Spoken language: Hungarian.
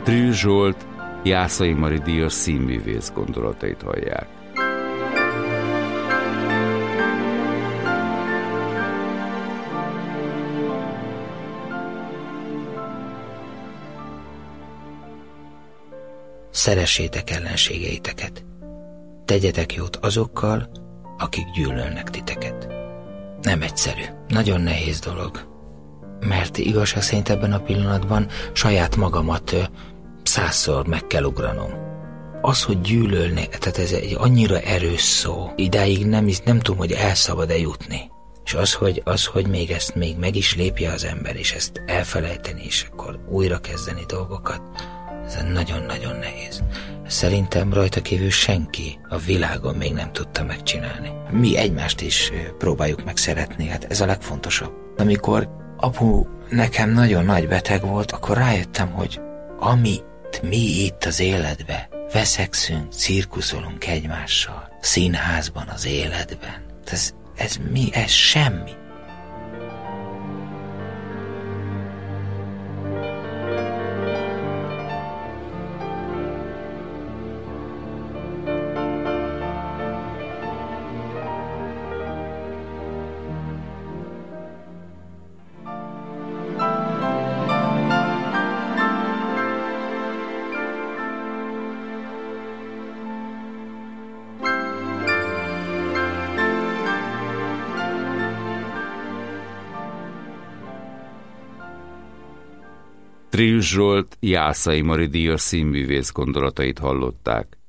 Trill Zsolt, Jászai Mari díjas színművész gondolatait hallják. Szeressétek ellenségeiteket. Tegyetek jót azokkal, akik gyűlölnek titeket. Nem egyszerű, nagyon nehéz dolog. Mert igazság szerint ebben a pillanatban saját magamat 100-szor meg kell ugranom. Az, hogy gyűlölni, tehát ez egy annyira erős szó, idáig nem tudom, hogy el szabad-e jutni. És az, hogy még ezt még meg is lépje az ember, és ezt elfelejteni, és akkor újra kezdeni dolgokat, ez nagyon-nagyon nehéz. Szerintem rajta kívül senki a világon még nem tudta megcsinálni. Mi egymást is próbáljuk meg szeretni, hát ez a legfontosabb. Amikor apu nekem nagyon nagy beteg volt, akkor rájöttem, hogy amit mi itt az életbe veszekszünk, cirkuszolunk egymással, színházban, az életben, ez mi? Ez semmi. Trill Zsolt, Jászai Mari díjas színművész gondolatait hallották.